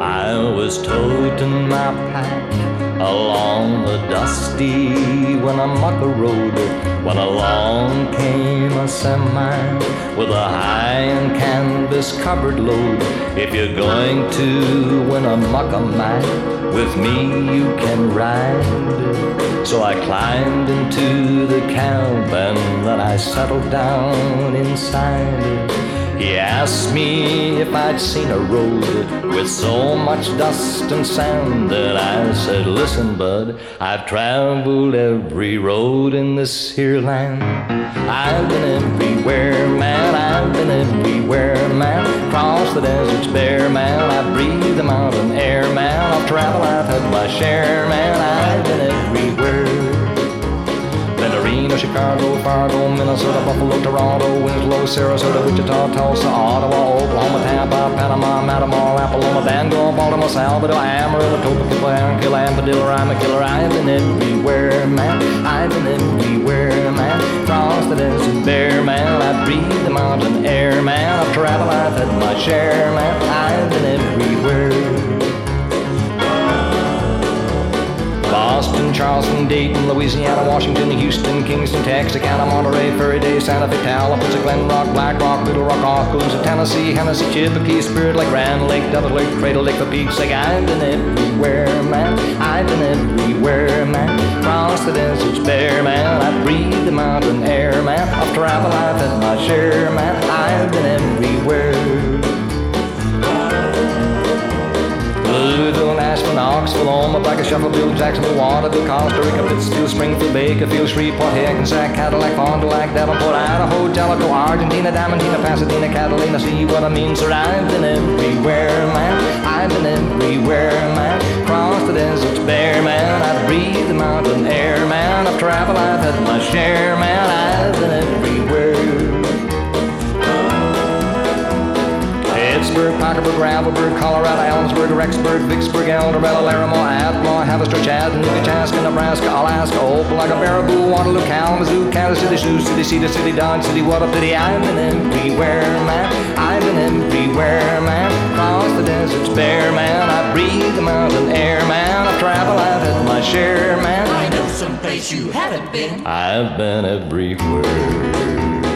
I was toting my pack along the dusty Winnemucca road when along came a semi with a high and canvas covered load. If you're going to Winnemucca, man, with me you can ride. So I climbed into the cab and then I settled down inside. He asked me if I'd seen a road with so much dust and sand, and I said, listen, bud, I've traveled every road in this here land. I've been everywhere, man, I've been everywhere, man. Across the deserts bare, man, I've breathed the mountain air, man. I've traveled, I've had my share, man, I've been everywhere. Reno, Chicago, Fargo, Minnesota, Buffalo, Toronto, Winslow, Sarasota, Wichita, Tulsa, Ottawa, Oklahoma, Tampa, Panama, Matamor, Apollonia, Bangor, Baltimore, Salvador, Amarillo, Topeka, Killam, Padilla, I'm a killer. I've been everywhere, man. I've been everywhere, man. Across the desert bare, man. I breathe the mountain air, man. I've traveled, I've had my share, man. I've been everywhere. Boston, Charleston, Dayton, Louisiana, Washington, Houston, Kingston, Texarkana, Monterey, Furry Day, Santa Fe, Tallapoosa, Glen Rock, Black Rock, Little Rock, Oskaloosa, Tennessee, Hennessy, Chippewa, Spirit Lake, Grand Lake, Devil Lake, Cradle Lake, the Peaks. Like I've been everywhere, man. I've been everywhere, man. Across the deserts bare, man. I breathe the mountain air, man. I've traveled, I've had my share, man. I've been everywhere. Louisville, Nashville, Knoxville, Omaha, Shuffleville, Jacksonville, Waterville, Costa Rica, Pittsfield, Springfield, Bakerfield, Shreveport, Hackensack, Cadillac, Fond du Lac, Davenport, Idaho, Jellicoe, Argentina, Diamantina, Pasadena, Catalina. See what I mean, sir? I've been everywhere, man. I've been everywhere, man. Across the deserts bare, man. I breathe the mountain air, man. I've traveled, I've had my share, man. I've been everywhere. Pittsburgh, Parkersburg, Gravelburg, Colorado, Ellensburg, Rexburg, Vicksburg, El Dorado, Laramie, Atmore, Haverstraw, Chattanooga, Chaska, Nebraska, Alaska, Opelika, Baraboo, Waterloo, Kalamazoo, Kansas City, Sioux City, Cedar City, Dodge City, what a pity. I've been everywhere, man. I've been everywhere, man. Across the deserts bare, man. I breathe the mountain air, man. I've traveled, I've had my share, man. I know someplace you haven't been. I've been everywhere.